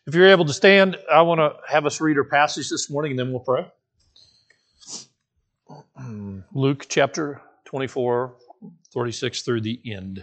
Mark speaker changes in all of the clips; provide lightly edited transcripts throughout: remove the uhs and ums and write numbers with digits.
Speaker 1: If you're able to stand, I want to have us read our passage this morning, and then we'll pray. Luke chapter 24, 36 through the end.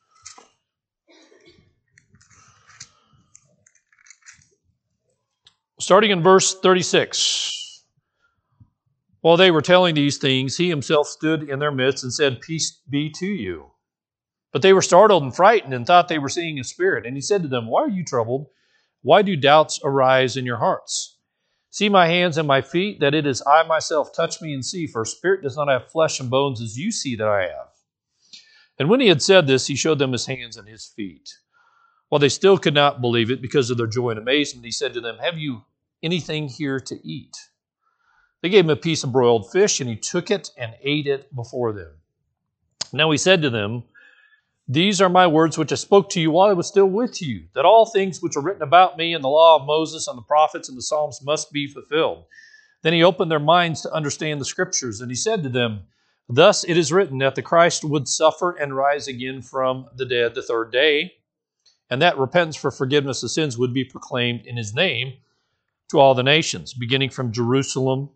Speaker 1: Starting in verse 36. While they were telling these things, he himself stood in their midst and said, "Peace be to you." But they were startled and frightened and thought they were seeing a spirit. And he said to them, "Why are you troubled? Why do doubts arise in your hearts? See my hands and my feet, that it is I myself. Touch me and see, for a spirit does not have flesh and bones as you see that I have." And when he had said this, he showed them his hands and his feet. While they still could not believe it because of their joy and amazement, he said to them, "Have you anything here to eat?" They gave him a piece of broiled fish, and he took it and ate it before them. Now he said to them, "These are my words which I spoke to you while I was still with you, that all things which are written about me in the law of Moses and the prophets and the Psalms must be fulfilled." Then he opened their minds to understand the Scriptures, and he said to them, "Thus it is written that the Christ would suffer and rise again from the dead the third day, and that repentance for forgiveness of sins would be proclaimed in his name to all the nations, beginning from Jerusalem.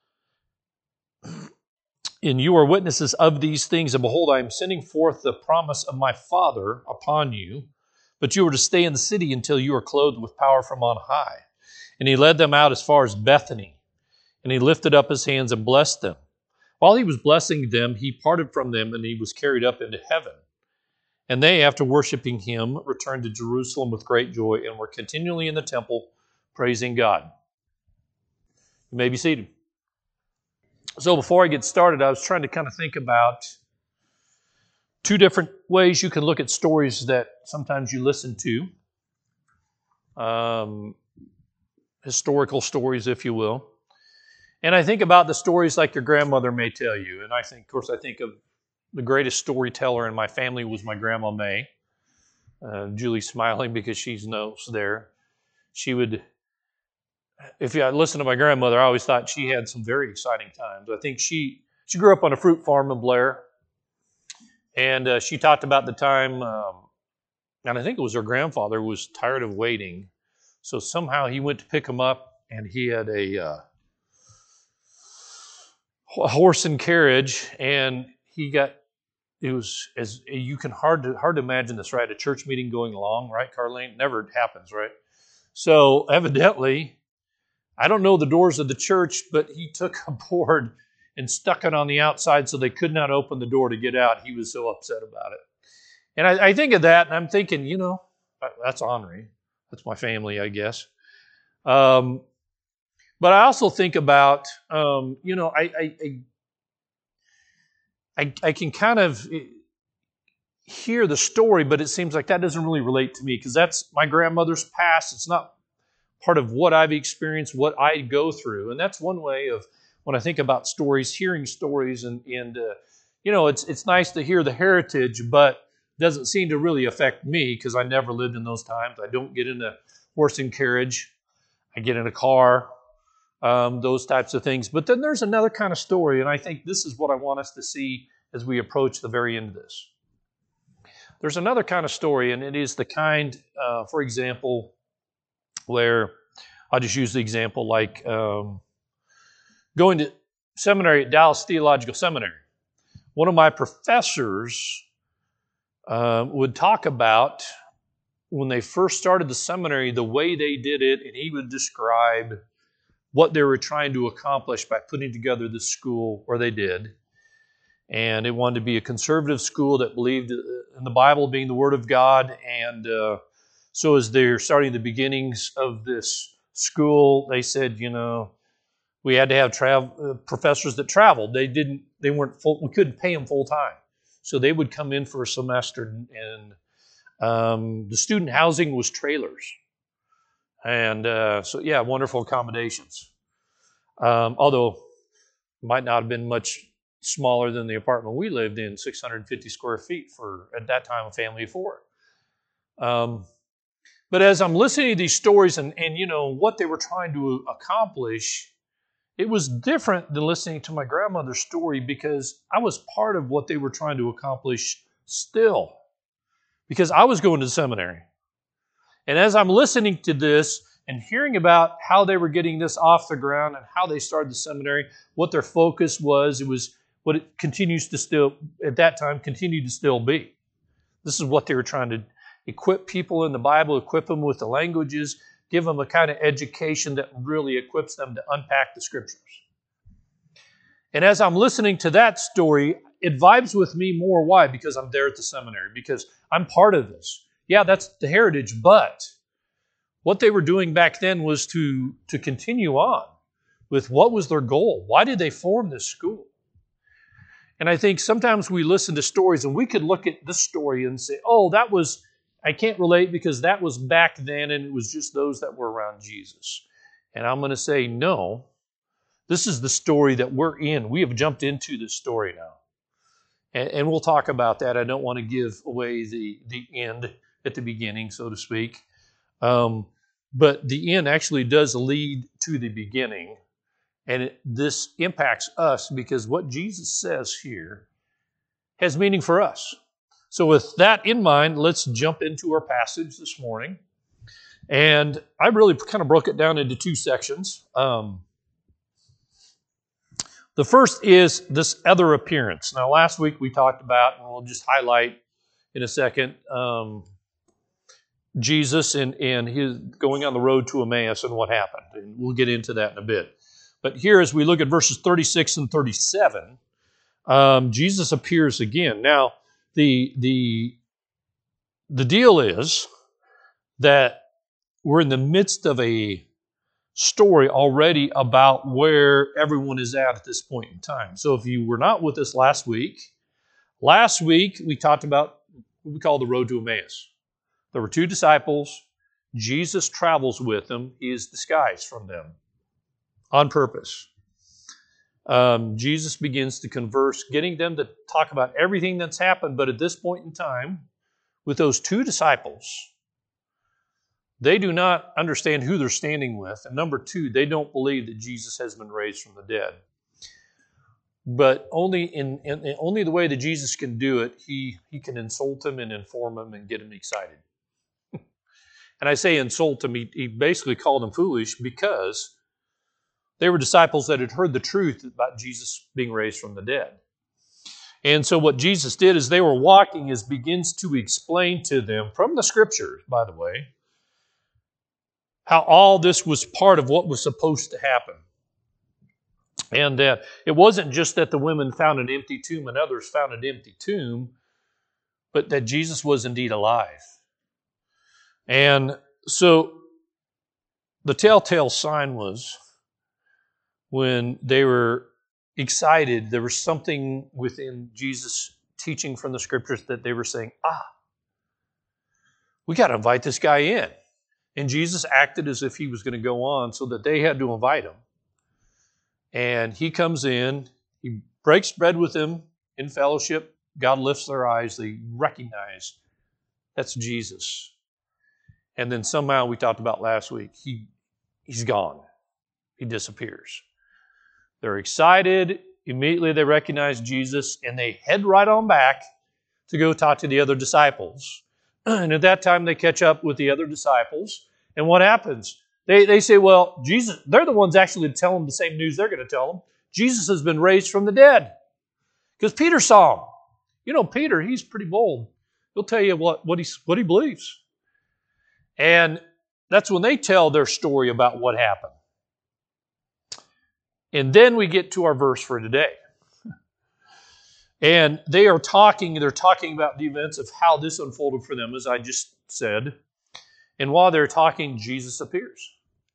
Speaker 1: And you are witnesses of these things, and behold, I am sending forth the promise of my Father upon you, but you are to stay in the city until you are clothed with power from on high." And he led them out as far as Bethany, and he lifted up his hands and blessed them. While he was blessing them, he parted from them, and he was carried up into heaven. And they, after worshiping him, returned to Jerusalem with great joy, and were continually in the temple praising God. You may be seated. So before I get started, I was trying to kind of think about two different ways you can look at stories that sometimes you listen to, historical stories, if you will. And I think about the stories like your grandmother may tell you. And I think of the greatest storyteller in my family was my Grandma May. Julie's smiling because she's knows there. She would... If you listen to my grandmother, I always thought she had some very exciting times. I think she grew up on a fruit farm in Blair, and she talked about the time, and I think it was her grandfather was tired of waiting, so somehow he went to pick him up, and he had a horse and carriage, and it was, as you can hard to imagine this, right? A church meeting going along, right, Carlene? Never happens, right? So evidently, I don't know the doors of the church, but he took a board and stuck it on the outside so they could not open the door to get out. He was so upset about it. And I think of that, and I'm thinking, that's Henri. That's my family, I guess. But I also think about, I can kind of hear the story, but it seems like that doesn't really relate to me because that's my grandmother's past. It's not part of what I've experienced, what I go through. And that's one way of, when I think about stories, hearing stories, and it's nice to hear the heritage, but it doesn't seem to really affect me because I never lived in those times. I don't get in a horse and carriage. I get in a car, those types of things. But then there's another kind of story, and I think this is what I want us to see as we approach the very end of this. There's another kind of story, and it is the kind, for example, where I'll just use the example like going to seminary at Dallas Theological Seminary. One of my professors would talk about when they first started the seminary, the way they did it, and he would describe what they were trying to accomplish by putting together the school, or they did. And it wanted to be a conservative school that believed in the Bible being the Word of God, and so as they're starting the beginnings of this school, they said, we had to have professors that traveled. They weren't full. We couldn't pay them full time, so they would come in for a semester, and the student housing was trailers, and wonderful accommodations. Although it might not have been much smaller than the apartment we lived in, 650 square feet for, at that time, a family of four. But as I'm listening to these stories and what they were trying to accomplish, it was different than listening to my grandmother's story because I was part of what they were trying to accomplish still. Because I was going to the seminary. And as I'm listening to this and hearing about how they were getting this off the ground and how they started the seminary, what their focus was. It was what it continues to still, at that time, continued to still be. This is what they were trying to equip people in the Bible, equip them with the languages, give them a kind of education that really equips them to unpack the Scriptures. And as I'm listening to that story, it vibes with me more. Why? Because I'm there at the seminary, because I'm part of this. Yeah, that's the heritage, but what they were doing back then was to continue on with what was their goal. Why did they form this school? And I think sometimes we listen to stories and we could look at this story and say, oh, I can't relate because that was back then and it was just those that were around Jesus. And I'm going to say, no, this is the story that we're in. We have jumped into this story now. And we'll talk about that. I don't want to give away the end at the beginning, so to speak. But the end actually does lead to the beginning. And this impacts us because what Jesus says here has meaning for us. So with that in mind, let's jump into our passage this morning. And I really kind of broke it down into two sections. The first is this other appearance. Now, last week we talked about, and we'll just highlight in a second, Jesus and his going on the road to Emmaus and what happened. And we'll get into that in a bit. But here, as we look at verses 36 and 37, Jesus appears again. Now, the deal is that we're in the midst of a story already about where everyone is at this point in time. So if you were not with us last week we talked about what we call the road to Emmaus. There were two disciples. Jesus travels with them. He is disguised from them on purpose. Jesus begins to converse, getting them to talk about everything that's happened. But at this point in time, with those two disciples, they do not understand who they're standing with. And number two, they don't believe that Jesus has been raised from the dead. But only in only the way that Jesus can do it, he can insult them and inform them and get them excited. And I say insult them, he basically called them foolish because they were disciples that had heard the truth about Jesus being raised from the dead. And so what Jesus did as they were walking is begins to explain to them from the Scriptures, by the way, how all this was part of what was supposed to happen. And that it wasn't just that the women found an empty tomb and others found an empty tomb, but that Jesus was indeed alive. And so the telltale sign was when they were excited, there was something within Jesus' teaching from the Scriptures that they were saying, we got to invite this guy in. And Jesus acted as if he was going to go on so that they had to invite him. And he comes in, he breaks bread with them in fellowship. God lifts their eyes. They recognize that's Jesus. And then somehow we talked about last week, he's gone. He disappears. They're excited. Immediately they recognize Jesus and they head right on back to go talk to the other disciples. And at that time they catch up with the other disciples. And what happens? They say, well, Jesus, they're the ones actually to tell them the same news they're going to tell them. Jesus has been raised from the dead. Because Peter saw him. You know, Peter, he's pretty bold. He'll tell you what he believes. And that's when they tell their story about what happened. And then we get to our verse for today. And they're talking about the events of how this unfolded for them, as I just said. And while they're talking, Jesus appears.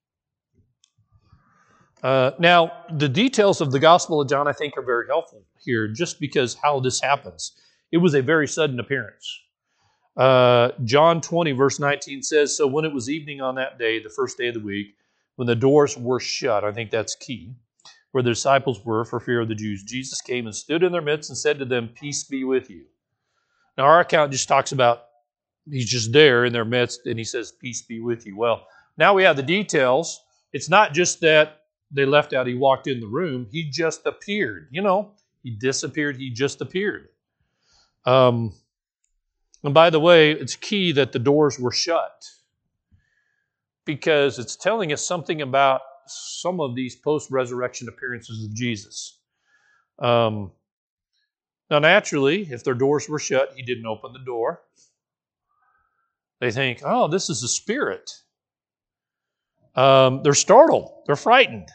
Speaker 1: Now, the details of the Gospel of John, I think, are very helpful here, just because how this happens. It was a very sudden appearance. John 20, verse 19 says, so when it was evening on that day, the first day of the week, when the doors were shut, I think that's key, where the disciples were for fear of the Jews, Jesus came and stood in their midst and said to them, peace be with you. Now, our account just talks about he's just there in their midst, and he says, peace be with you. Well, now we have the details. It's not just that they left out, he walked in the room. He just appeared. You know, he disappeared. He just appeared. And by the way, it's key that the doors were shut. because it's telling us something about some of these post-resurrection appearances of Jesus. Now, naturally, if their doors were shut, he didn't open the door. They think, oh, this is a spirit. They're startled. They're frightened.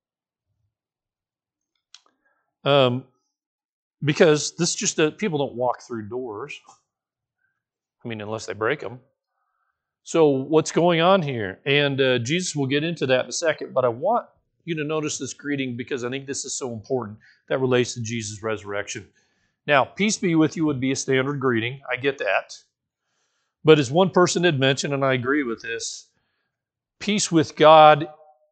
Speaker 1: Because this just people don't walk through doors. I mean, unless they break them. So what's going on here? And Jesus will get into that in a second, but I want you to notice this greeting because I think this is so important that relates to Jesus' resurrection. Now, peace be with you would be a standard greeting. I get that. But as one person had mentioned, and I agree with this, peace with God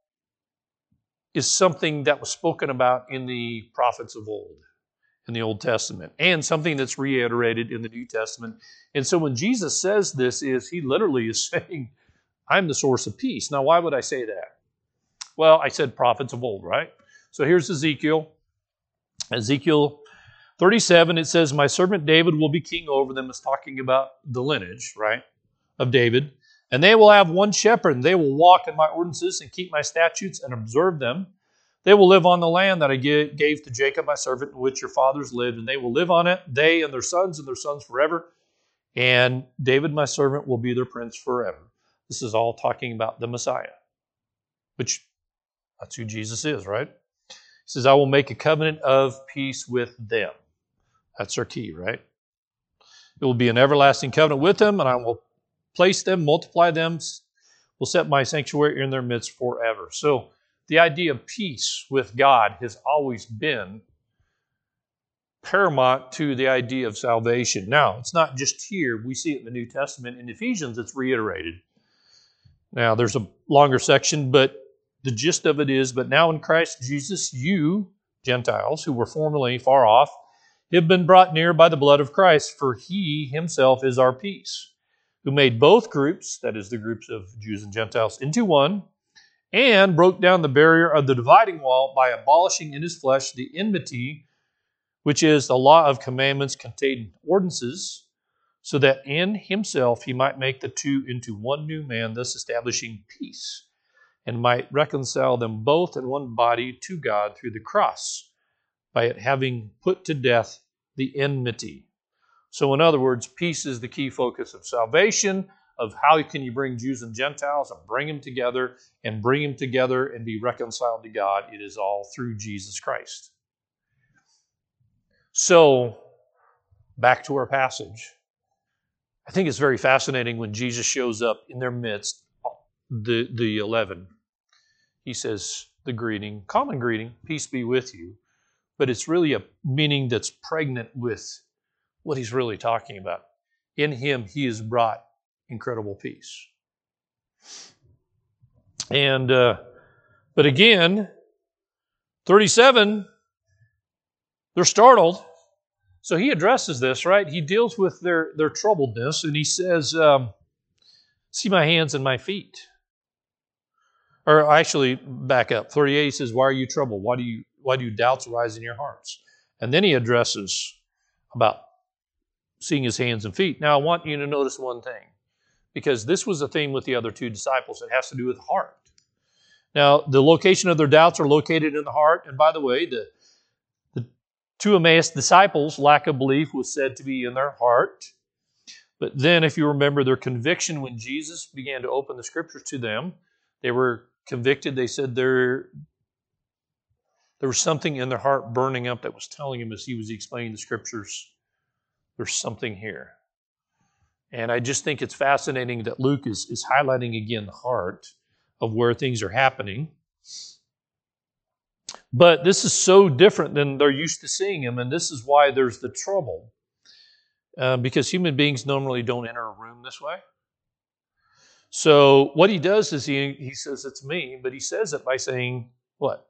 Speaker 1: is something that was spoken about in the prophets of old, in the Old Testament, and something that's reiterated in the New Testament. And so when Jesus says this, he literally is saying, I'm the source of peace. Now, why would I say that? Well, I said prophets of old, right? So here's Ezekiel. Ezekiel 37, it says, my servant David will be king over them. It's talking about the lineage, right, of David. And they will have one shepherd, and they will walk in my ordinances and keep my statutes and observe them. They will live on the land that I gave to Jacob, my servant, in which your fathers lived, and they will live on it, they and their sons forever. And David, my servant, will be their prince forever. This is all talking about the Messiah, which that's who Jesus is, right? He says, I will make a covenant of peace with them. That's our key, right? It will be an everlasting covenant with them, and I will place them, multiply them, will set my sanctuary in their midst forever. So the idea of peace with God has always been paramount to the idea of salvation. Now, it's not just here. We see it in the New Testament. In Ephesians, it's reiterated. Now, there's a longer section, but the gist of it is, but now in Christ Jesus, you, Gentiles, who were formerly far off, have been brought near by the blood of Christ, for he himself is our peace, who made both groups, that is the groups of Jews and Gentiles, into one, and broke down the barrier of the dividing wall by abolishing in his flesh the enmity, which is the law of commandments contained in ordinances, so that in himself he might make the two into one new man, thus establishing peace, and might reconcile them both in one body to God through the cross, by it having put to death the enmity. So in other words, peace is the key focus of salvation, of how can you bring Jews and Gentiles and bring them together and be reconciled to God. It is all through Jesus Christ. So back to our passage. I think it's very fascinating when Jesus shows up in their midst, the 11. He says the greeting, common greeting, peace be with you. But it's really a meaning that's pregnant with what he's really talking about. In him, he has brought incredible peace. And, but again, 37, they're startled. So he addresses this, right? He deals with their troubledness, and he says, see my hands and my feet. Or actually, back up. 38, he says, why are you troubled? Why do doubts arise in your hearts? And then he addresses about seeing his hands and feet. Now, I want you to notice one thing, because this was a theme with the other two disciples. It has to do with the heart. Now, the location of their doubts are located in the heart. And by the way, the two Emmaus disciples' lack of belief was said to be in their heart. But then, if you remember their conviction when Jesus began to open the scriptures to them, they were convicted. They said there was something in their heart burning up that was telling him as he was explaining the scriptures, there's something here. And I just think it's fascinating that Luke is highlighting again the heart of where things are happening. But this is so different than they're used to seeing him, and this is why there's the trouble. Because human beings normally don't enter a room this way. So what he does is he says, it's me, but he says it by saying, what?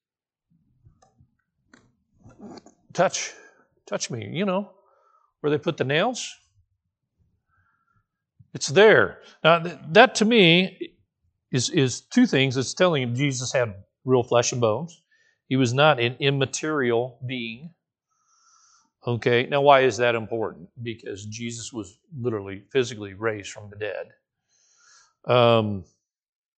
Speaker 1: Touch me, where they put the nails. It's there. Now, that to me is two things. It's telling him Jesus had real flesh and bones. He was not an immaterial being. Okay, now why is that important? Because Jesus was literally, physically raised from the dead.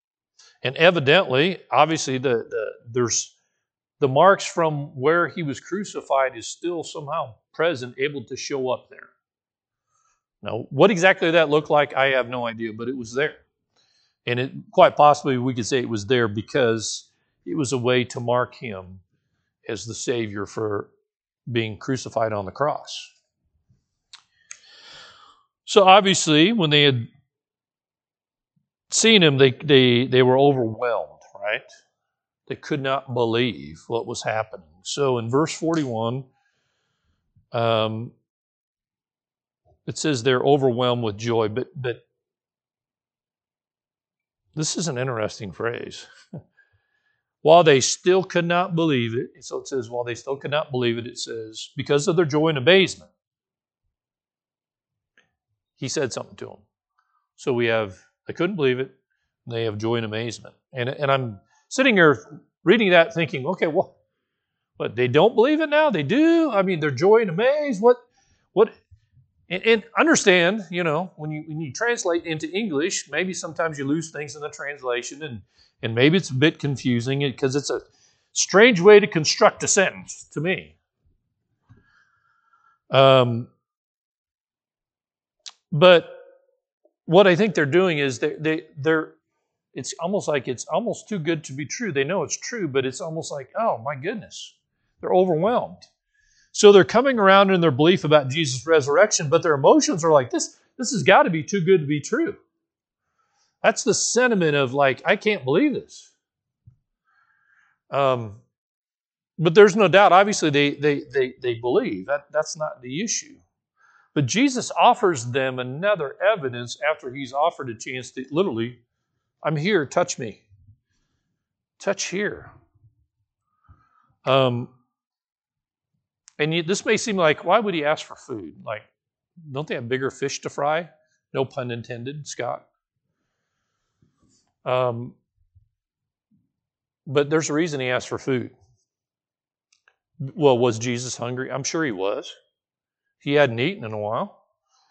Speaker 1: And evidently, obviously, there's the marks from where he was crucified is still somehow present, able to show up there. Now, what exactly that looked like, I have no idea, but it was there. And it quite possibly we could say it was there because it was a way to mark him as the Savior for being crucified on the cross. So obviously, when they had seen him, they were overwhelmed, right? They could not believe what was happening. So in verse 41, it says they're overwhelmed with joy, but this is an interesting phrase. While they still could not believe it, so it says, while they still could not believe it, it says, because of their joy and amazement, he said something to them. So we have, they couldn't believe it, and they have joy and amazement. And I'm sitting here reading that thinking, okay, well, but they don't believe it now? They do? I mean, they're joy and amazed? What? And understand, when you translate into English, maybe sometimes you lose things in the translation, and maybe it's a bit confusing because it's a strange way to construct a sentence to me. But what I think they're doing is they're it's almost like it's almost too good to be true. They know it's true, but it's almost like, oh my goodness, they're overwhelmed. So they're coming around in their belief about Jesus' resurrection, but their emotions are like, this has got to be too good to be true. That's the sentiment of like, I can't believe this. But there's no doubt, obviously they believe. That's not the issue. But Jesus offers them another evidence after he's offered a chance to literally, I'm here, touch me. Touch here. And this may seem like, why would he ask for food? Like, don't they have bigger fish to fry? No pun intended, Scott. But there's a reason he asked for food. Well, was Jesus hungry? I'm sure he was. He hadn't eaten in a while.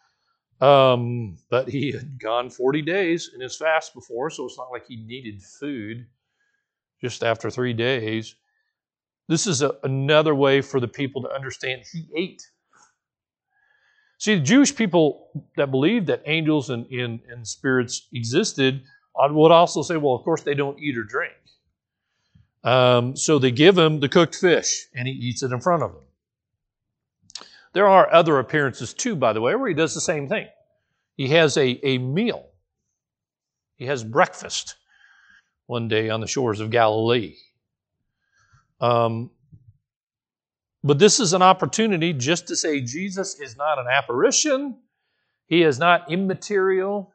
Speaker 1: But he had gone 40 days in his fast before, so it's not like he needed food just after 3 days. This is another way for the people to understand he ate. See, the Jewish people that believed that angels and spirits existed would also say, well, of course they don't eat or drink. So they give him the cooked fish, and he eats it in front of them. There are other appearances too, by the way, where he does the same thing. He has a meal. He has breakfast one day on the shores of Galilee. But this is an opportunity just to say Jesus is not an apparition. He is not immaterial.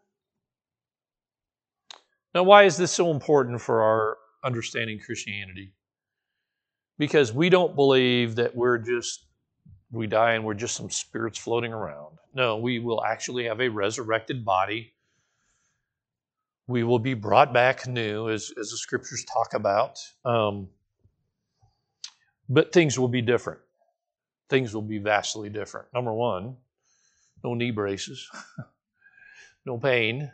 Speaker 1: Now, why is this so important for our understanding Christianity? Because we don't believe that we die and we're just some spirits floating around. No, we will actually have a resurrected body. We will be brought back new, as the scriptures talk about. But things will be different. Things will be vastly different. Number one, no knee braces, no pain,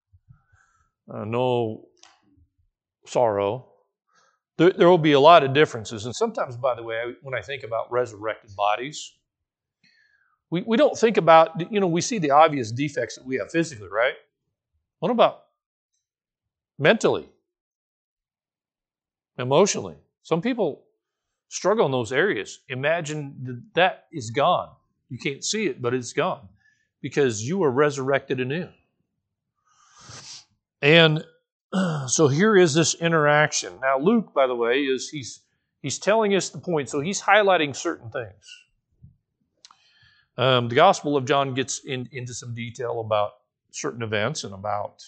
Speaker 1: no sorrow. There will be a lot of differences. And sometimes, by the way, when I think about resurrected bodies, we don't think about, we see the obvious defects that we have physically, right? What about mentally, emotionally? Some people struggle in those areas. Imagine that is gone. You can't see it, but it's gone because you were resurrected anew. And so here is this interaction. Now, Luke, by the way, he's telling us the point. So he's highlighting certain things. The Gospel of John gets into some detail about certain events and about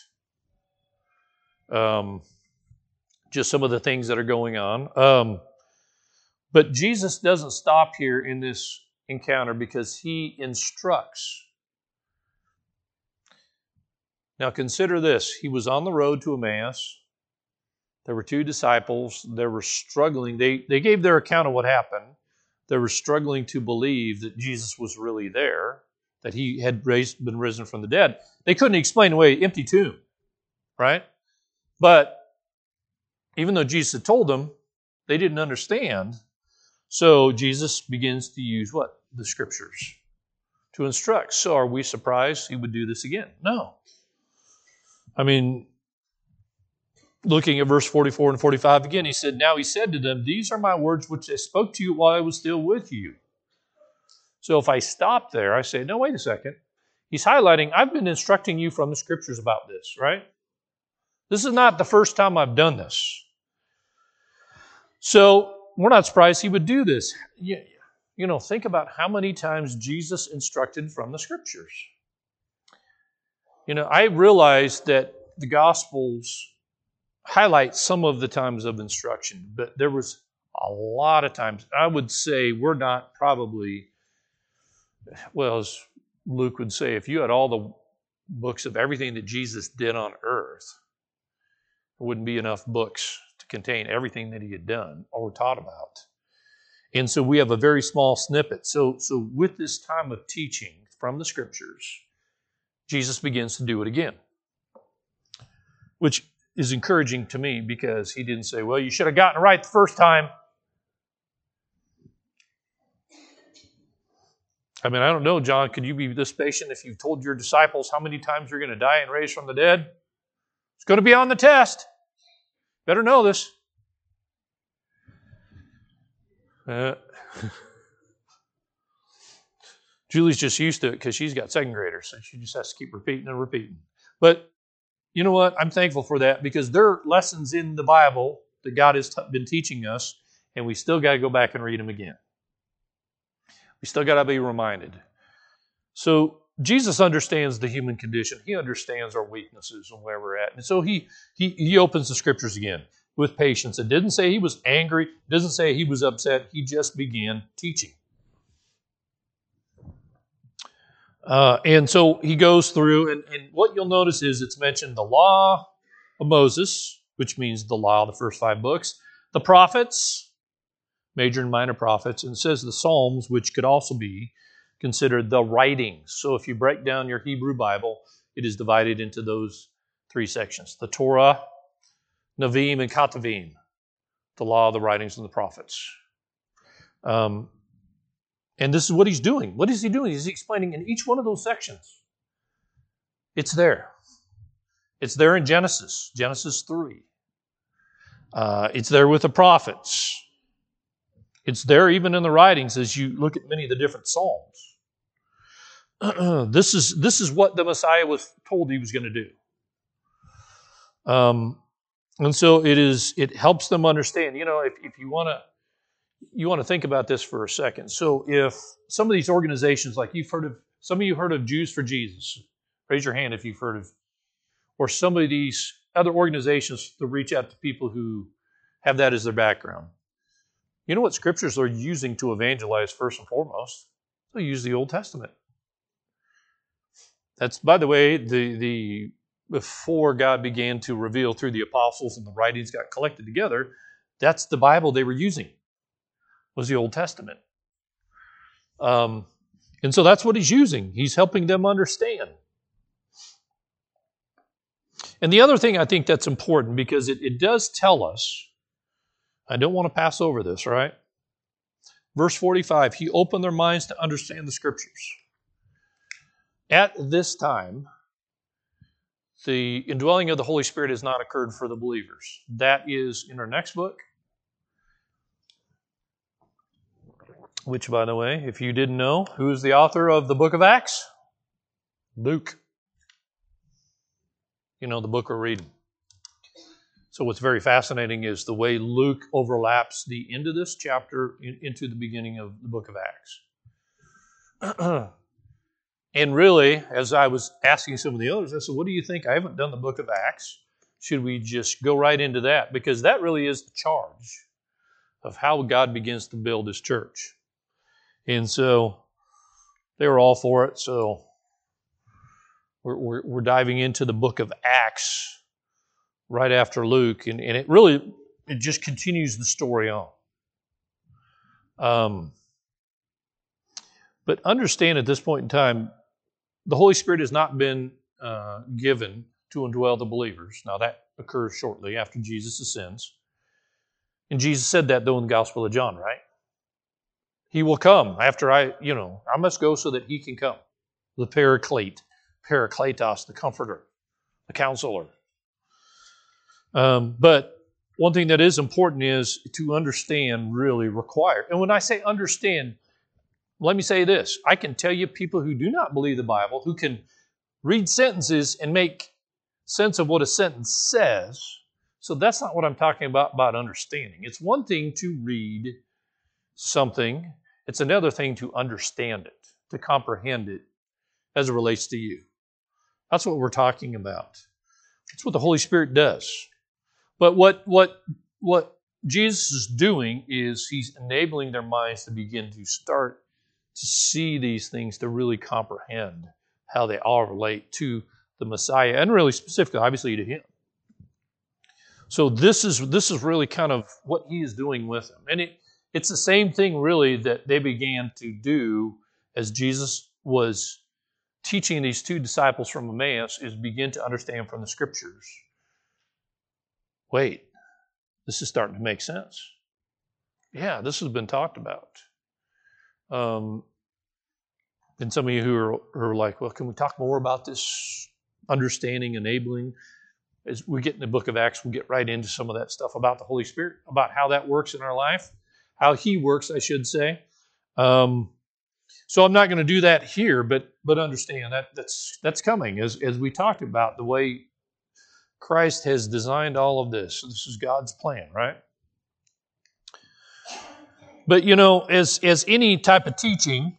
Speaker 1: just some of the things that are going on. But Jesus doesn't stop here in this encounter because he instructs. Now consider this. He was on the road to Emmaus. There were two disciples. They were struggling. They gave their account of what happened. They were struggling to believe that Jesus was really there, that he had been risen from the dead. They couldn't explain away empty tomb, right? But even though Jesus had told them, they didn't understand. So Jesus begins to use what? The Scriptures to instruct. So are we surprised he would do this again? No. I mean, looking at verse 44 and 45 again, he said, "Now he said to them, these are my words which I spoke to you while I was still with you." So if I stop there, I say, no, wait a second. He's highlighting, I've been instructing you from the Scriptures about this, right? This is not the first time I've done this. So we're not surprised he would do this. You know, think about how many times Jesus instructed from the Scriptures. You know, I realize that the Gospels highlight some of the times of instruction, but there was a lot of times. I would say we're not probably, well, as Luke would say, if you had all the books of everything that Jesus did on earth, there wouldn't be enough books to contain everything that he had done or taught about. And so we have a very small snippet. So with this time of teaching from the Scriptures, Jesus begins to do it again, which is encouraging to me because he didn't say, well, you should have gotten it right the first time. I mean, I don't know, John, could you be this patient if you told your disciples how many times you're going to die and raise from the dead? It's going to be on the test. Better know this. Julie's just used to it because she's got second graders, so she just has to keep repeating and repeating. But you know what? I'm thankful for that because there are lessons in the Bible that God has been teaching us, and we still got to go back and read them again. We still got to be reminded. So Jesus understands the human condition. He understands our weaknesses and where we're at. And so he opens the Scriptures again with patience. It didn't say he was angry. It doesn't say he was upset. He just began teaching. And so he goes through, and what you'll notice is it's mentioned the law of Moses, which means the law of the first 5 books, the prophets, major and minor prophets, and it says the Psalms, which could also be considered the writings. So if you break down your Hebrew Bible, it is divided into those 3 sections. The Torah, Nevi'im, and Ketuvim, the law, the writings, and the prophets. And this is what he's doing. What is he doing? He's explaining in each one of those sections. It's there. It's there in Genesis 3. It's there with the prophets. It's there even in the writings as you look at many of the different Psalms. This is what the Messiah was told he was going to do. And so it helps them understand. You know, if you want to think about this for a second. So if some of these organizations, like some of you heard of Jews for Jesus. Raise your hand if you've heard of, or some of these other organizations to reach out to people who have that as their background. You know what Scriptures are using to evangelize first and foremost? They'll use the Old Testament. That's, by the way, before God began to reveal through the apostles and the writings got collected together, that's the Bible they were using, was the Old Testament. And so that's what he's using. He's helping them understand. And the other thing I think that's important, because it does tell us, I don't want to pass over this, right? Verse 45, he opened their minds to understand the Scriptures. At this time, the indwelling of the Holy Spirit has not occurred for the believers. That is in our next book, which, by the way, if you didn't know, who is the author of the book of Acts? Luke. You know, the book we're reading. So what's very fascinating is the way Luke overlaps the end of this chapter into the beginning of the book of Acts. And really, as I was asking some of the others, I said, what do you think? I haven't done the book of Acts. Should we just go right into that? Because that really is the charge of how God begins to build His church. And so they were all for it. So we're diving into the book of Acts right after Luke, and it just continues the story on. But understand at this point in time, the Holy Spirit has not been given to indwell the believers. Now that occurs shortly after Jesus ascends. And Jesus said that, though, in the Gospel of John, right? He will come after I must go so that he can come. The Paraclete, Parakletos, the Comforter, the Counselor. But one thing that is important is to understand really required. And when I say understand, let me say this. I can tell you people who do not believe the Bible, who can read sentences and make sense of what a sentence says. So that's not what I'm talking about understanding. It's one thing to read something. It's another thing to understand it, to comprehend it as it relates to you. That's what we're talking about. That's what the Holy Spirit does. But what Jesus is doing is he's enabling their minds to begin to start to see these things, to really comprehend how they all relate to the Messiah, and really specifically, obviously, to him. So this is really kind of what he is doing with them. And it's the same thing, really, that they began to do as Jesus was teaching these two disciples from Emmaus, is begin to understand from the Scriptures. Wait, this is starting to make sense. Yeah, this has been talked about. And some of you who are like, well, can we talk more about this understanding, enabling? As we get in the book of Acts, we'll get right into some of that stuff about the Holy Spirit, about how that works in our life, how he works, I should say. So I'm not going to do that here, but understand that's coming as we talked about the way Christ has designed all of this. So this is God's plan, right? But as any type of teaching,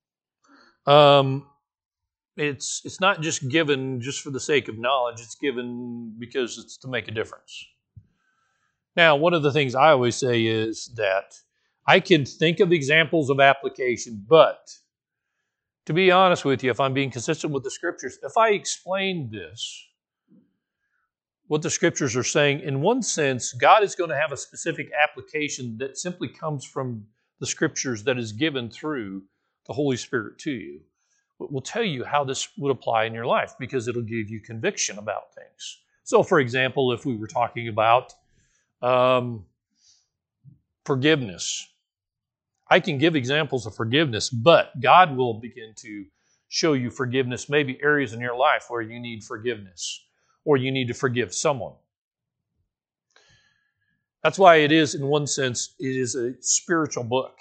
Speaker 1: it's not just given just for the sake of knowledge. It's given because it's to make a difference. Now, one of the things I always say is that I can think of examples of application, but to be honest with you, if I'm being consistent with the Scriptures, if I explain this, what the Scriptures are saying, in one sense, God is going to have a specific application that simply comes from the Scriptures that is given through the Holy Spirit to you. We'll tell you how this would apply in your life because it'll give you conviction about things. So, for example, if we were talking about forgiveness, I can give examples of forgiveness, but God will begin to show you forgiveness, maybe areas in your life where you need forgiveness or you need to forgive someone. That's why it is, in one sense, it is a spiritual book.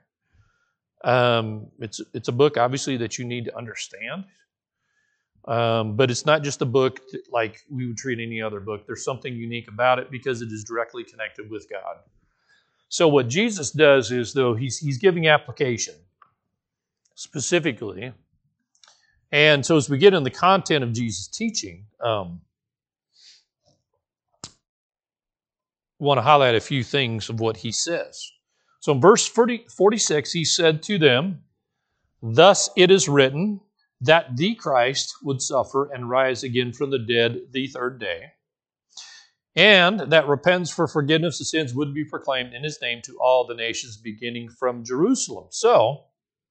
Speaker 1: It's a book, obviously, that you need to understand. But it's not just a book like we would treat any other book. There's something unique about it because it is directly connected with God. So what Jesus does is, though, he's giving application specifically. And so as we get in the content of Jesus' teaching, I want to highlight a few things of what he says. So in verse 46, he said to them, "Thus it is written that the Christ would suffer and rise again from the dead the third day, and that repentance for forgiveness of sins would be proclaimed in his name to all the nations, beginning from Jerusalem." So,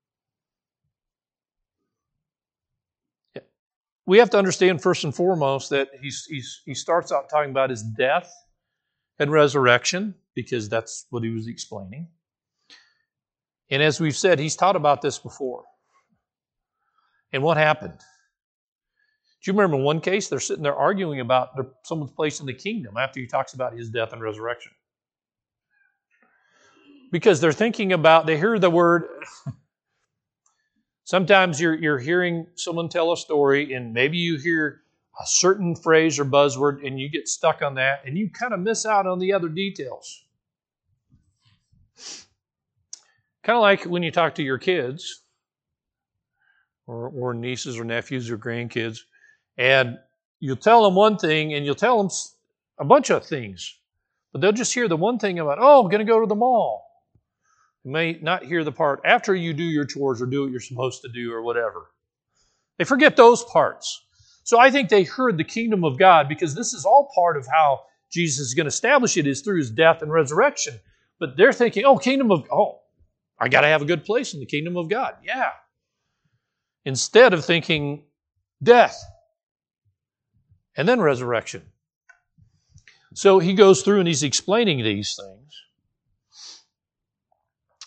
Speaker 1: we have to understand first and foremost that he starts out talking about his death and resurrection, because that's what he was explaining. And as we've said, he's taught about this before. And what happened? Do you remember in one case, they're sitting there arguing about someone's place in the kingdom after he talks about his death and resurrection? Because they're thinking about, they hear the word. Sometimes you're hearing someone tell a story, and maybe you hear a certain phrase or buzzword, and you get stuck on that, and you kind of miss out on the other details. Kind of like when you talk to your kids, or nieces or nephews or grandkids, and you'll tell them one thing, and you'll tell them a bunch of things, but they'll just hear the one thing about, oh, I'm going to go to the mall. You may not hear the part after you do your chores or do what you're supposed to do or whatever. They forget those parts. So I think they heard the kingdom of God, because this is all part of how Jesus is going to establish it, is through his death and resurrection. But they're thinking, I got to have a good place in the kingdom of God. Yeah. Instead of thinking death and then resurrection. So he goes through and he's explaining these things.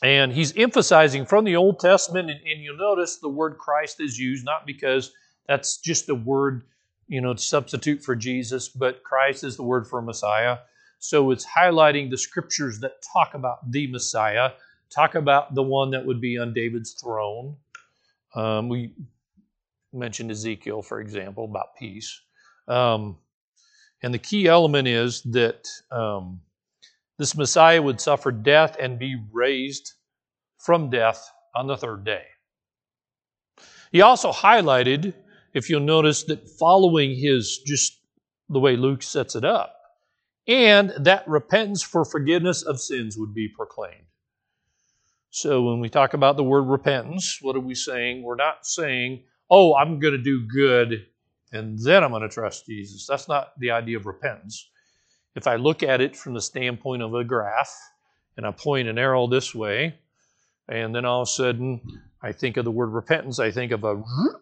Speaker 1: And he's emphasizing from the Old Testament, and you'll notice the word Christ is used, not because that's just a word, to substitute for Jesus, but Christ is the word for Messiah. So it's highlighting the scriptures that talk about the Messiah, talk about the one that would be on David's throne. We mentioned Ezekiel, for example, about peace. And the key element is that this Messiah would suffer death and be raised from death on the third day. He also highlighted, if you'll notice, that following just the way Luke sets it up, and that repentance for forgiveness of sins would be proclaimed. So when we talk about the word repentance, what are we saying? We're not saying, oh, I'm going to do good and then I'm going to trust Jesus. That's not the idea of repentance. If I look at it from the standpoint of a graph, and I point an arrow this way, and then all of a sudden I think of the word repentance, I think of a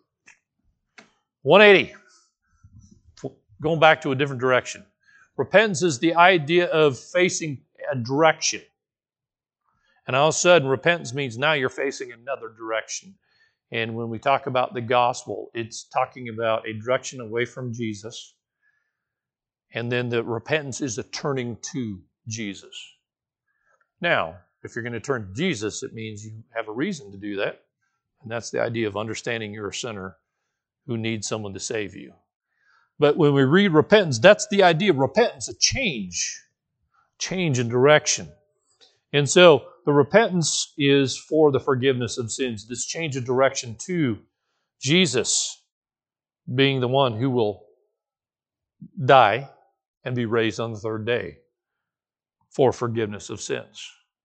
Speaker 1: 180, going back to a different direction. Repentance is the idea of facing a direction. And all of a sudden, repentance means now you're facing another direction. And when we talk about the gospel, it's talking about a direction away from Jesus. And then the repentance is a turning to Jesus. Now, if you're going to turn to Jesus, it means you have a reason to do that. And that's the idea of understanding you're a sinner who needs someone to save you. But when we read repentance, that's the idea of repentance, a change in direction. And so the repentance is for the forgiveness of sins, this change of direction to Jesus being the one who will die and be raised on the third day for forgiveness of sins.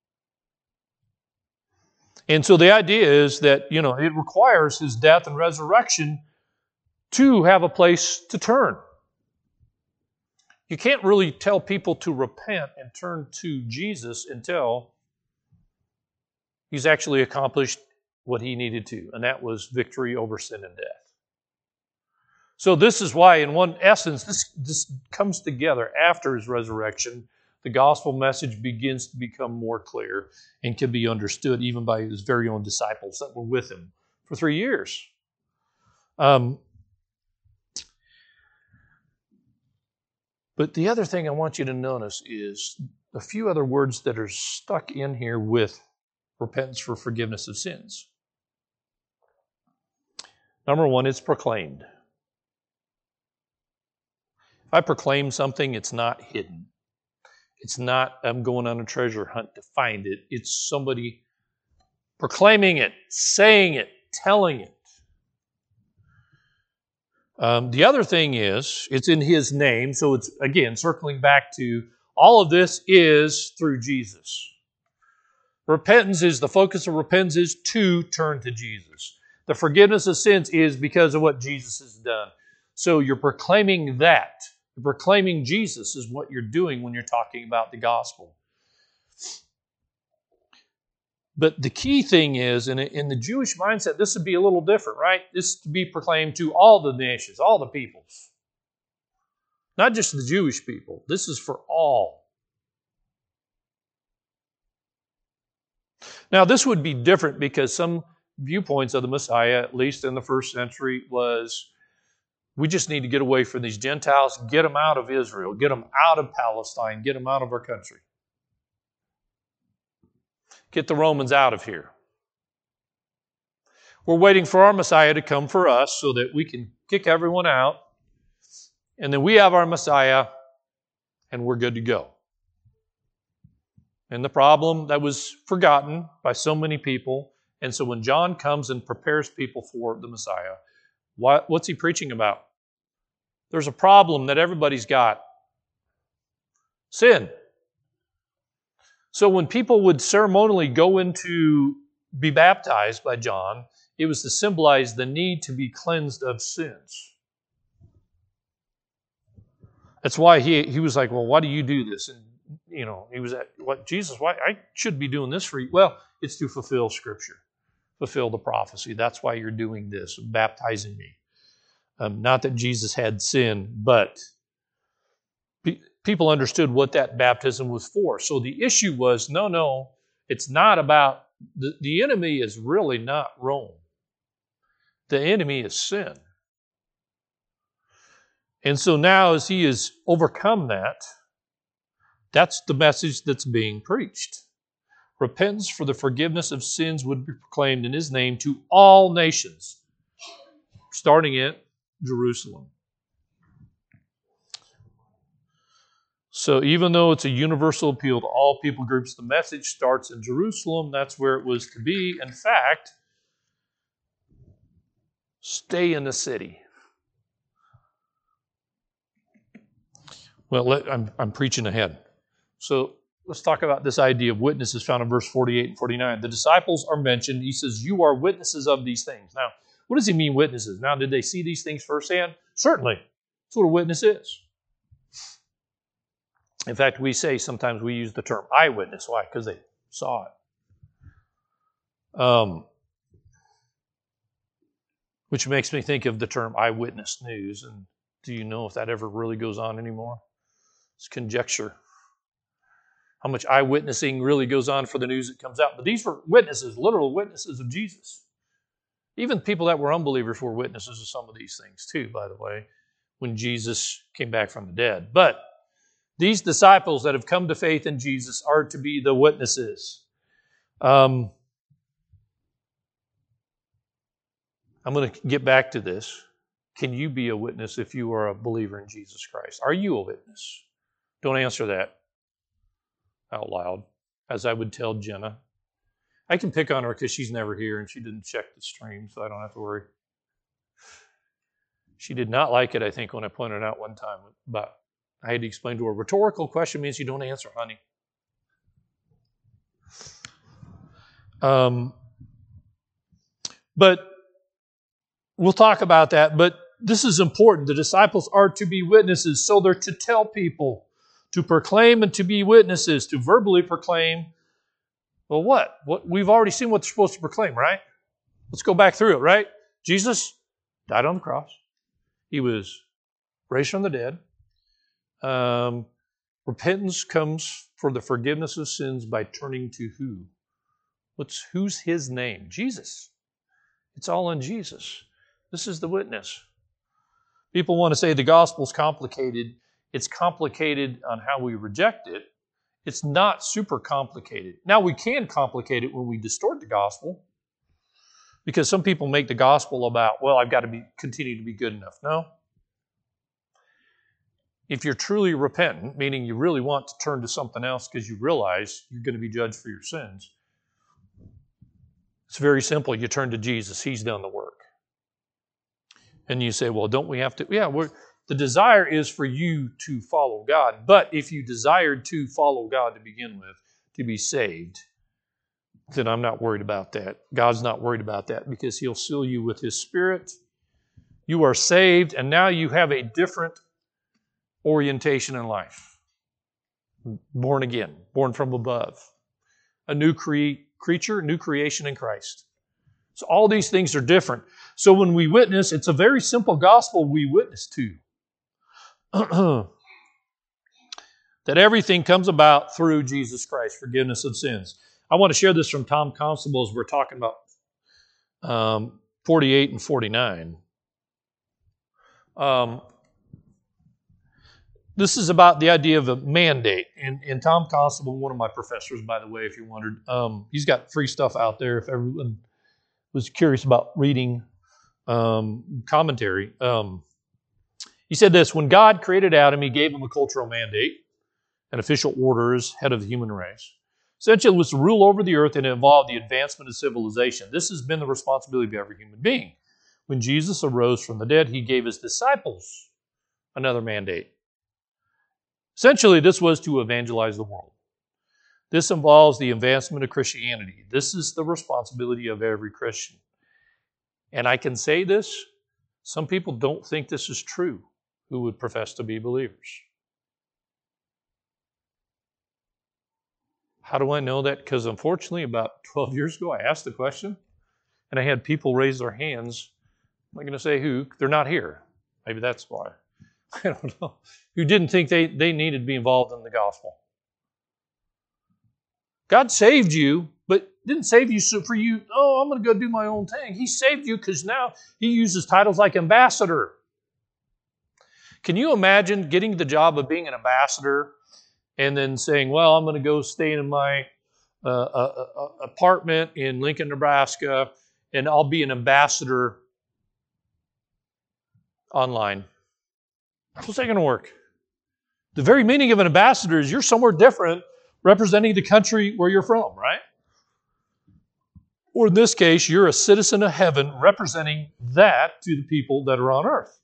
Speaker 1: And so the idea is that, it requires his death and resurrection to have a place to turn. You can't really tell people to repent and turn to Jesus until he's actually accomplished what he needed to, and that was victory over sin and death. So this is why, in one essence, this comes together after his resurrection. The gospel message begins to become more clear and can be understood even by his very own disciples that were with him for 3 years. But the other thing I want you to notice is a few other words that are stuck in here with repentance for forgiveness of sins. Number one, it's proclaimed. If I proclaim something, it's not hidden. It's not, I'm going on a treasure hunt to find it. It's somebody proclaiming it, saying it, telling it. The other thing is, it's in his name. So it's, again, circling back to all of this is through Jesus. Repentance is, the focus of repentance is to turn to Jesus. The forgiveness of sins is because of what Jesus has done. So you're proclaiming that. You're proclaiming Jesus is what you're doing when you're talking about the gospel. But the key thing is, in the Jewish mindset, this would be a little different, right? This is to be proclaimed to all the nations, all the peoples. Not just the Jewish people. This is for all. Now, this would be different because some viewpoints of the Messiah, at least in the first century, was we just need to get away from these Gentiles, get them out of Israel, get them out of Palestine, get them out of our country. Get the Romans out of here. We're waiting for our Messiah to come for us so that we can kick everyone out, and then we have our Messiah, and we're good to go. And the problem that was forgotten by so many people, and so when John comes and prepares people for the Messiah, what's he preaching about? There's a problem that everybody's got. Sin. So when people would ceremonially go in to be baptized by John, it was to symbolize the need to be cleansed of sins. That's why he was like, well, why do you do this? And, he was at, what, Jesus, why? I should be doing this for you. Well, it's to fulfill Scripture, fulfill the prophecy. That's why you're doing this, baptizing me. Not that Jesus had sin, but people understood what that baptism was for. So the issue was, no, it's not about the enemy is really not Rome. The enemy is sin. And so now as he has overcome that, that's the message that's being preached. Repentance for the forgiveness of sins would be proclaimed in his name to all nations, starting at Jerusalem. So even though it's a universal appeal to all people groups, the message starts in Jerusalem. That's where it was to be. In fact, stay in the city. Well, I'm preaching ahead. So let's talk about this idea of witnesses found in verse 48 and 49. The disciples are mentioned. He says, you are witnesses of these things. Now, what does he mean, witnesses? Now, did they see these things firsthand? Certainly. That's what a witness is. In fact, we say sometimes we use the term eyewitness. Why? Because they saw it. Which makes me think of the term eyewitness news. And do you know if that ever really goes on anymore? It's conjecture. How much eyewitnessing really goes on for the news that comes out. But these were witnesses, literal witnesses of Jesus. Even people that were unbelievers were witnesses of some of these things too, by the way, when Jesus came back from the dead. But these disciples that have come to faith in Jesus are to be the witnesses. I'm going to get back to this. Can you be a witness if you are a believer in Jesus Christ? Are you a witness? Don't answer that out loud, as I would tell Jenna. I can pick on her because she's never here and she didn't check the stream, so I don't have to worry. She did not like it, I think, when I pointed out one time. But I had to explain to her, rhetorical question means you don't answer, honey. But we'll talk about that. But this is important. The disciples are to be witnesses, so they're to tell people, to proclaim and to be witnesses, to verbally proclaim. Well, what? We've already seen what they're supposed to proclaim, right? Let's go back through it, right? Jesus died on the cross. He was raised from the dead. Repentance comes for the forgiveness of sins by turning to who? Who's his name? Jesus. It's all in Jesus. This is the witness. People want to say the gospel's complicated. It's complicated on how we reject it. It's not super complicated. Now, we can complicate it when we distort the gospel, because some people make the gospel about, well, I've got to continue to be good enough. No. If you're truly repentant, meaning you really want to turn to something else because you realize you're going to be judged for your sins, it's very simple. You turn to Jesus. He's done the work. And you say, well, don't we have to? Yeah, the desire is for you to follow God. But if you desired to follow God to begin with, to be saved, then I'm not worried about that. God's not worried about that because He'll seal you with His Spirit. You are saved, and now you have a different orientation in life. Born again, born from above. A new creature, new creation in Christ. So all these things are different. So when we witness, it's a very simple gospel we witness to. That everything comes about through Jesus Christ, forgiveness of sins. I want to share this from Tom Constable as we're talking about 48 and 49. This is about the idea of a mandate. And Tom Constable, one of my professors, by the way, if you wondered, he's got free stuff out there if everyone was curious about reading commentary. He said this: when God created Adam, He gave him a cultural mandate, an official order as head of the human race. Essentially, it was to rule over the earth and involve the advancement of civilization. This has been the responsibility of every human being. When Jesus arose from the dead, He gave His disciples another mandate. Essentially, this was to evangelize the world. This involves the advancement of Christianity. This is the responsibility of every Christian. And I can say this, some people don't think this is true who would profess to be believers. How do I know that? Because unfortunately, about 12 years ago, I asked the question, and I had people raise their hands. I'm not going to say who. They're not here. Maybe that's why. I don't know. Who didn't think they needed to be involved in the gospel. God saved you, but didn't save you so for you, oh, I'm going to go do my own thing. He saved you because now he uses titles like ambassador. Can you imagine getting the job of being an ambassador and then saying, well, I'm going to go stay in my apartment in Lincoln, Nebraska, and I'll be an ambassador online? How's that going to work? The very meaning of an ambassador is you're somewhere different representing the country where you're from, right? Or in this case, you're a citizen of heaven representing that to the people that are on earth.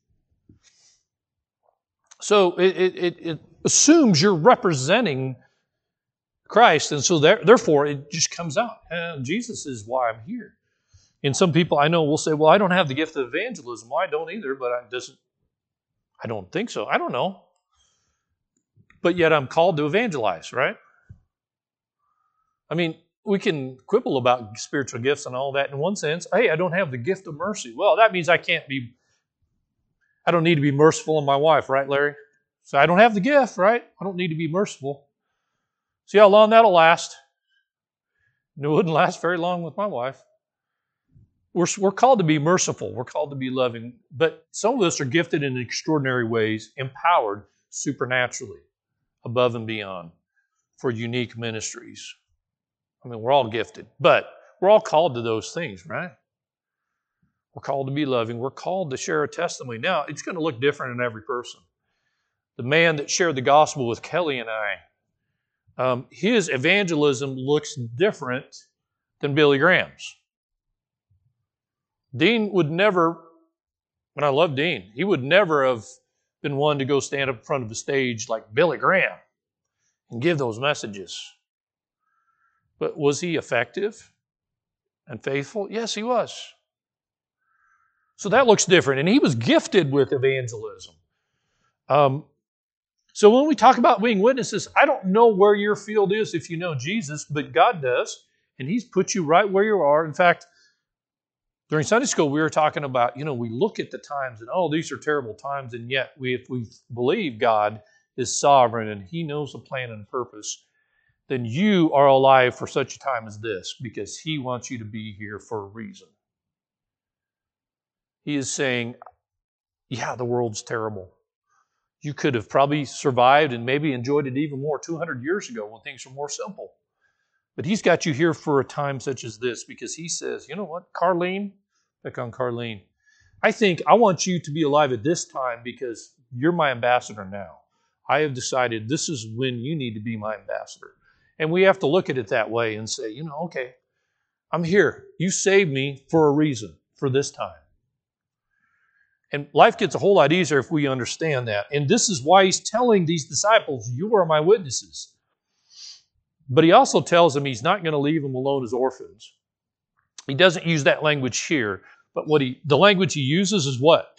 Speaker 1: So it assumes you're representing Christ, and so therefore it just comes out. Jesus is why I'm here. And some people I know will say, well, I don't have the gift of evangelism. Well, I don't either, but I don't think so. I don't know. But yet I'm called to evangelize, right? I mean, we can quibble about spiritual gifts and all that in one sense. Hey, I don't have the gift of mercy. Well, that means I don't need to be merciful on my wife, right, Larry? So I don't have the gift, right? I don't need to be merciful. See how long that'll last? And it wouldn't last very long with my wife. We're called to be merciful. We're called to be loving. But some of us are gifted in extraordinary ways, empowered supernaturally, above and beyond, for unique ministries. I mean, we're all gifted, but we're all called to those things, right? We're called to be loving. We're called to share a testimony. Now, it's going to look different in every person. The man that shared the gospel with Kelly and I, his evangelism looks different than Billy Graham's. Dean would never, and I love Dean, he would never have been one to go stand up in front of the stage like Billy Graham and give those messages. But was he effective and faithful? Yes, he was. So that looks different. And he was gifted with evangelism. So when we talk about being witnesses, I don't know where your field is if you know Jesus, but God does. And He's put you right where you are. In fact, during Sunday school, we were talking about, we look at the times and, these are terrible times. And yet, if we believe God is sovereign and He knows the plan and purpose, then you are alive for such a time as this because He wants you to be here for a reason. He is saying, yeah, the world's terrible. You could have probably survived and maybe enjoyed it even more 200 years ago when things were more simple. But He's got you here for a time such as this because He says, you know what, Carlene, back on Carlene, I want you to be alive at this time because you're my ambassador now. I have decided this is when you need to be my ambassador. And we have to look at it that way and say, okay, I'm here. You saved me for a reason, for this time. And life gets a whole lot easier if we understand that. And this is why He's telling these disciples, you are my witnesses. But He also tells them He's not going to leave them alone as orphans. He doesn't use that language here. But the language He uses is what?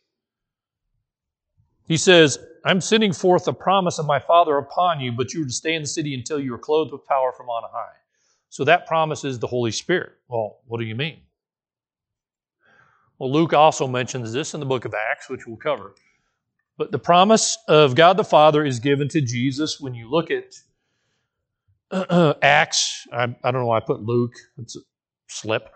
Speaker 1: He says, I'm sending forth the promise of my Father upon you, but you are to stay in the city until you are clothed with power from on high. So that promise is the Holy Spirit. Well, what do you mean? Well, Luke also mentions this in the book of Acts, which we'll cover. But the promise of God the Father is given to Jesus. When you look at Acts, I don't know why I put Luke. It's a slip.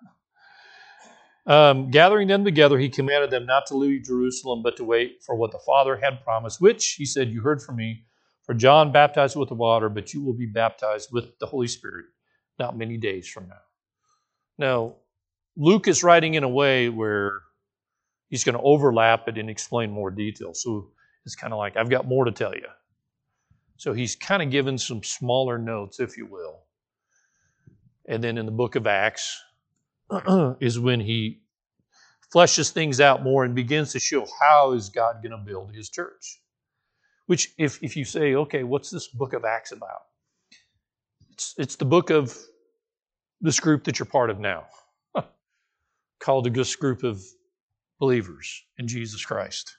Speaker 1: Gathering them together, He commanded them not to leave Jerusalem, but to wait for what the Father had promised, which, He said, you heard from me. For John baptized with the water, but you will be baptized with the Holy Spirit not many days from now. Now, Luke is writing in a way where he's going to overlap it and explain more detail. So it's kind of like, I've got more to tell you. So he's kind of given some smaller notes, if you will. And then in the book of Acts is when he fleshes things out more and begins to show how is God going to build His church. Which, if you say, okay, what's this book of Acts about? It's the book of this group that you're part of now, called this group of believers in Jesus Christ.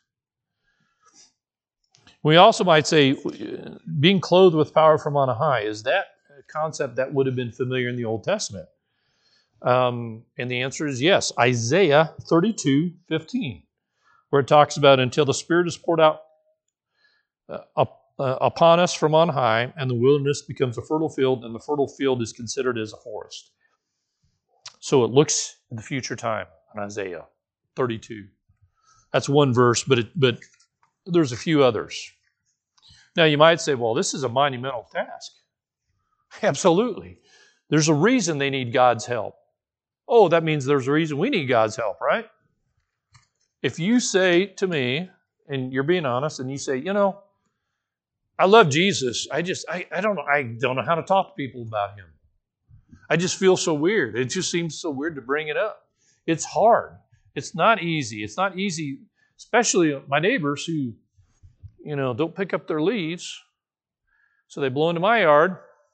Speaker 1: We also might say, being clothed with power from on high, is that a concept that would have been familiar in the Old Testament? And the answer is yes. Isaiah 32:15, where it talks about until the Spirit is poured out upon us from on high, and the wilderness becomes a fertile field, and the fertile field is considered as a forest. So it looks at the future time in Isaiah 32. That's one verse, but there's a few others. Now you might say, well, this is a monumental task. Absolutely. There's a reason they need God's help. Oh, that means there's a reason we need God's help, right? If you say to me, and you're being honest, and you say, I love Jesus. I don't know how to talk to people about him. I just feel so weird. It just seems so weird to bring it up. It's hard. It's not easy. It's not easy, especially my neighbors who, don't pick up their leaves, so they blow into my yard.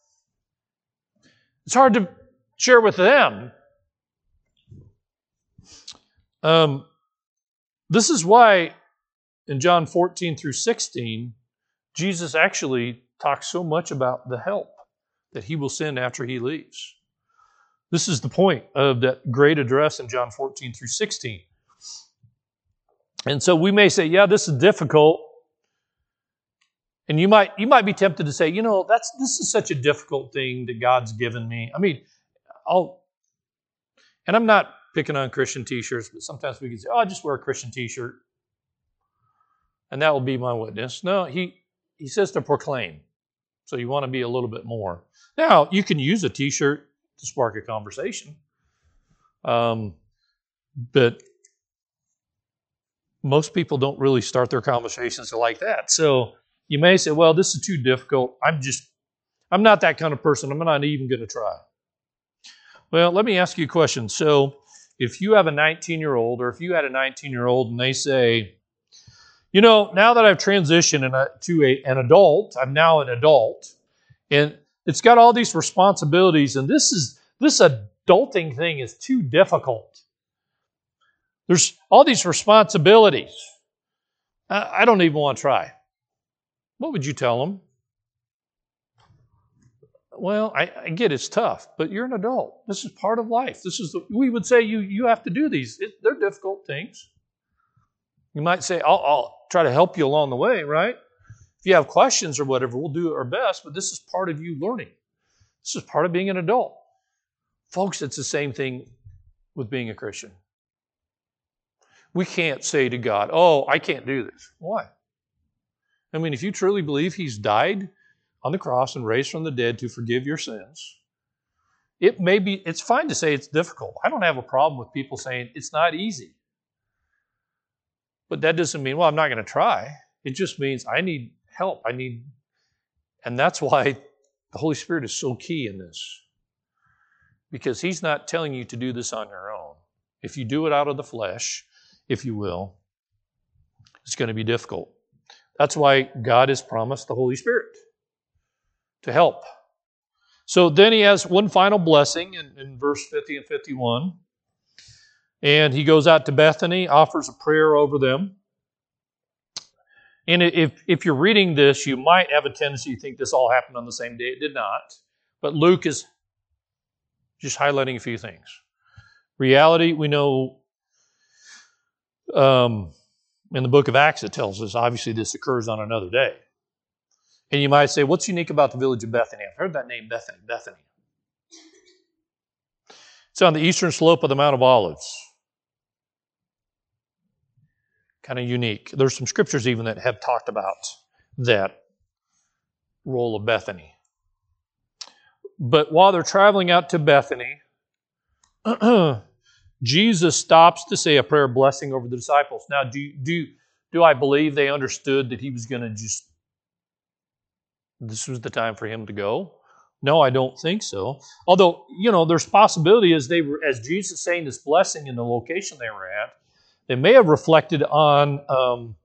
Speaker 1: It's hard to share with them. This is why in John 14 through 16, Jesus actually talks so much about the help that he will send after he leaves. This is the point of that great address in John 14 through 16. And so we may say, yeah, this is difficult. And you might be tempted to say, this is such a difficult thing that God's given me. I mean, and I'm not picking on Christian t-shirts, but sometimes we can say, I'll just wear a Christian t-shirt, and that will be my witness. No, he says to proclaim. So you want to be a little bit more. Now, you can use a t-shirt to spark a conversation. But most people don't really start their conversations like that. So you may say, well, this is too difficult. I'm not that kind of person. I'm not even going to try. Well, let me ask you a question. So if you have a 19-year-old, or if you had a 19-year-old and they say, now that I've transitioned to an adult, I'm now an adult, and it's got all these responsibilities, and this adulting thing is too difficult. There's all these responsibilities. I don't even want to try. What would you tell them? Well, I get it's tough, but you're an adult. This is part of life. We would say you have to do these. They're difficult things. You might say, I'll try to help you along the way, right? If you have questions or whatever, we'll do our best, but this is part of you learning. This is part of being an adult. Folks, it's the same thing with being a Christian. We can't say to God, I can't do this. Why? I mean, if you truly believe he's died on the cross and raised from the dead to forgive your sins, it's fine to say it's difficult. I don't have a problem with people saying it's not easy. But that doesn't mean, I'm not going to try. It just means I need help. And that's why the Holy Spirit is so key in this. Because he's not telling you to do this on your own. If you do it out of the flesh, if you will, it's going to be difficult. That's why God has promised the Holy Spirit to help. So then he has one final blessing in verse 50 and 51. And he goes out to Bethany, offers a prayer over them. And if you're reading this, you might have a tendency to think this all happened on the same day. It did not. But Luke is just highlighting a few things. Reality, we know in the book of Acts it tells us, obviously this occurs on another day. And you might say, what's unique about the village of Bethany? I've heard that name, Bethany. It's on the eastern slope of the Mount of Olives. Kind of unique. There's some scriptures even that have talked about that role of Bethany. But while they're traveling out to Bethany, Jesus stops to say a prayer of blessing over the disciples. Now, do I believe they understood that he was going to this was the time for him to go? No, I don't think so. Although, there's possibility as Jesus saying this blessing in the location they were at, they may have reflected on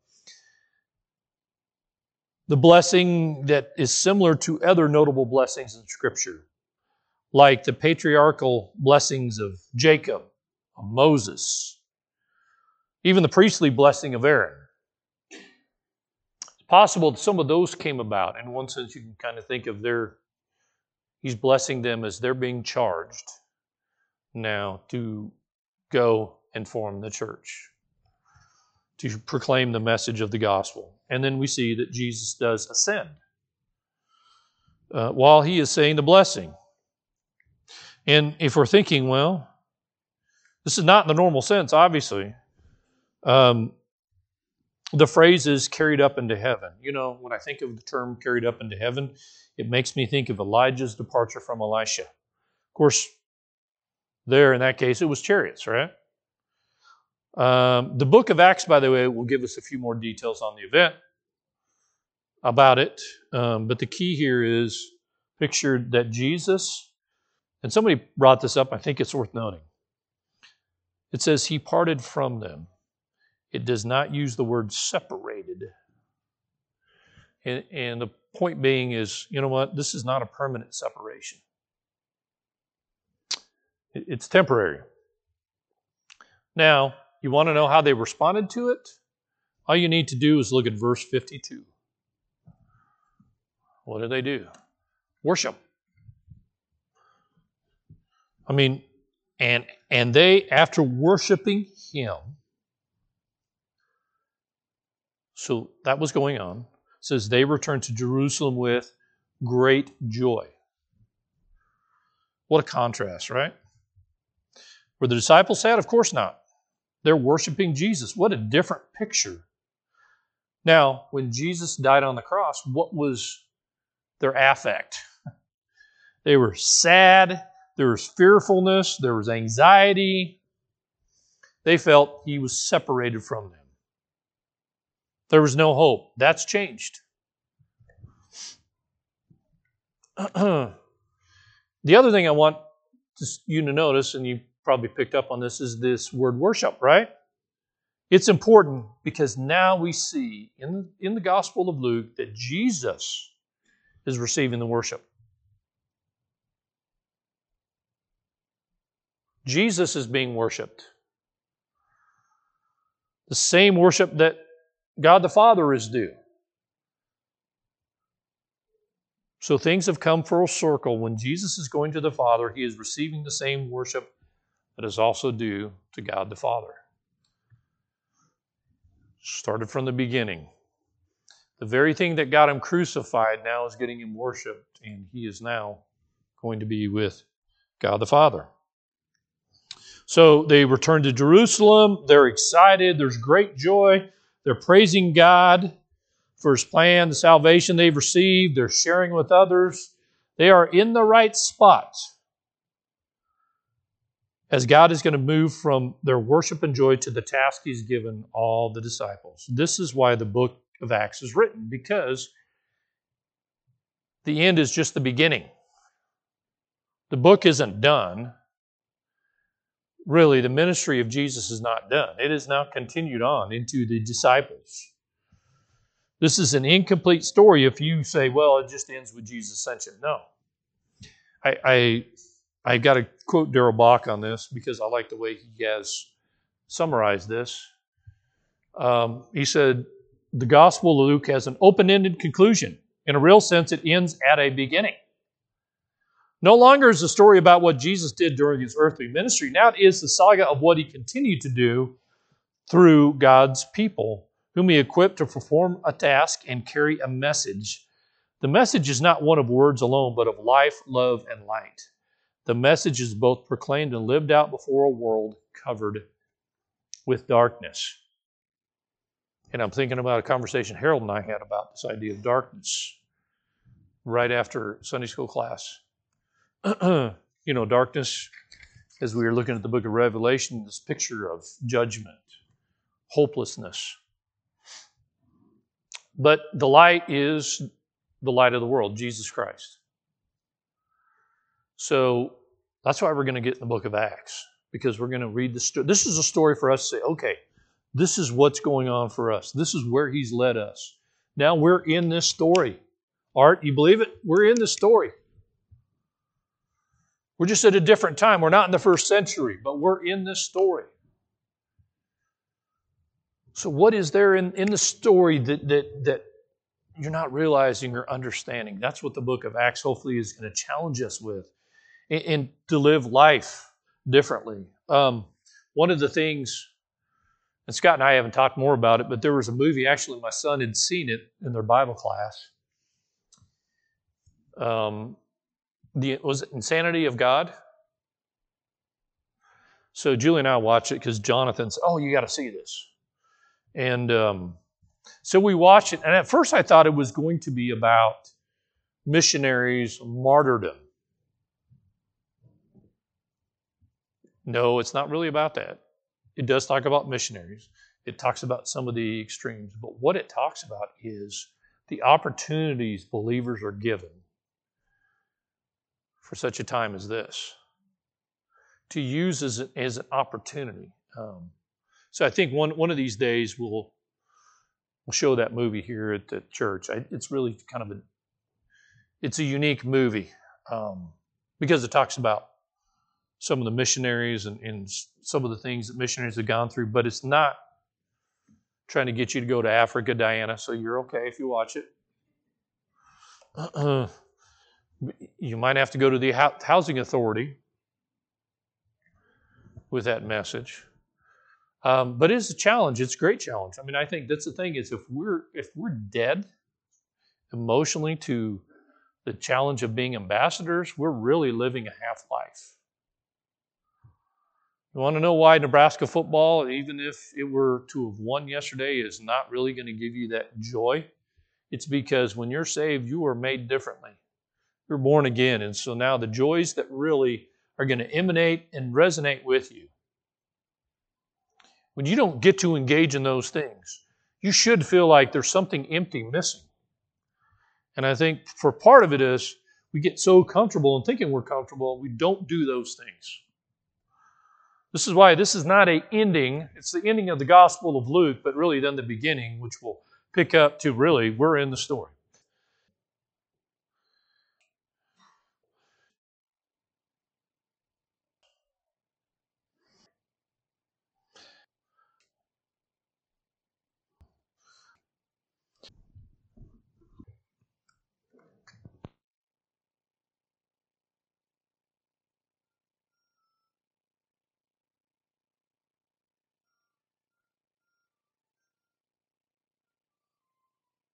Speaker 1: the blessing that is similar to other notable blessings in Scripture, like the patriarchal blessings of Jacob, of Moses, even the priestly blessing of Aaron. It's possible that some of those came about. In one sense, you can kind of think of he's blessing them as they're being charged now to go and form the church, to proclaim the message of the gospel. And then we see that Jesus does ascend while he is saying the blessing. And if we're thinking, well, this is not in the normal sense, obviously. The phrase is carried up into heaven. You know, when I think of the term carried up into heaven, it makes me think of Elijah's departure from Elisha. Of course, there in that case, it was chariots, right? The book of Acts, by the way, will give us a few more details on the event about it. But the key here is pictured that Jesus, and somebody brought this up, I think it's worth noting. It says he parted from them. It does not use the word separated. And the point being is, you know what? This is not a permanent separation. It's temporary. Now, you want to know how they responded to it? All you need to do is look at verse 52. What do they do? Worship. I mean, and they, after worshiping him, so that was going on, says they returned to Jerusalem with great joy. What a contrast, right? Were the disciples sad? Of course not. They're worshiping Jesus. What a different picture. Now, when Jesus died on the cross, what was their affect? They were sad. There was fearfulness. There was anxiety. They felt he was separated from them. There was no hope. That's changed. The other thing I want you to notice, and you probably picked up on this, is this word worship, right? It's important because now we see in the Gospel of Luke that Jesus is receiving the worship. Jesus is being worshiped. The same worship that God the Father is due. So things have come full circle. When Jesus is going to the Father, he is receiving the same worship that is also due to God the Father. Started from the beginning. The very thing that got him crucified now is getting him worshiped, and he is now going to be with God the Father. So they return to Jerusalem. They're excited. There's great joy. They're praising God for his plan, the salvation they've received. They're sharing with others. They are in the right spot as God is going to move from their worship and joy to the task he's given all the disciples. This is why the book of Acts is written, because the end is just the beginning. The book isn't done. Really, the ministry of Jesus is not done. It is now continued on into the disciples. This is an incomplete story if you say, well, it just ends with Jesus' ascension. No. I got to quote Darrell Bock on this because I like the way he has summarized this. He said, the Gospel of Luke has an open-ended conclusion. In a real sense, it ends at a beginning. No longer is the story about what Jesus did during his earthly ministry. Now it is the saga of what he continued to do through God's people, whom he equipped to perform a task and carry a message. The message is not one of words alone, but of life, love, and light. The message is both proclaimed and lived out before a world covered with darkness. And I'm thinking about a conversation Harold and I had about this idea of darkness right after Sunday school class. You know, darkness, as we were looking at the book of Revelation, this picture of judgment, hopelessness. But the light is the light of the world, Jesus Christ. So that's why we're going to get in the book of Acts, because we're going to read the story. This is a story for us to say, okay, this is what's going on for us. This is where he's led us. Now we're in this story. Art, you believe it? We're in this story. We're just at a different time. We're not in the first century, but we're in this story. So what is there in the story that you're not realizing or understanding? That's what the book of Acts hopefully is going to challenge us with, and to live life differently. One of the things And Scott and I haven't talked more about it, but there was a movie, actually my son had seen it in their Bible class. Was it Insanity of God? So Julie and I watched it because Jonathan said, "Oh, you got to see this." And so we watched it. And at first I thought it was going to be about missionaries' martyrdom. No, it's not really about that. It does talk about missionaries. It talks about some of the extremes. But what it talks about is the opportunities believers are given for such a time as this, to use as an opportunity. So I think one of these days we'll show that movie here at the church. It's really kind of it's a unique movie because it talks about some of the missionaries and some of the things that missionaries have gone through, but it's not trying to get you to go to Africa, Diana, so you're okay if you watch it. You might have to go to the housing authority with that message. But it's a challenge. It's a great challenge. I mean, I think that's the thing is if we're dead emotionally to the challenge of being ambassadors, we're really living a half-life. You want to know why Nebraska football, even if it were to have won yesterday, is not really going to give you that joy? It's because when you're saved, you are made differently. You're born again. And so now the joys that really are going to emanate and resonate with you, when you don't get to engage in those things, you should feel like there's something empty missing. And I think for part of it is we get so comfortable in thinking we're comfortable, we don't do those things. This is why this is not an ending. It's the ending of the Gospel of Luke, but really then the beginning, which will pick up to really, we're in the story.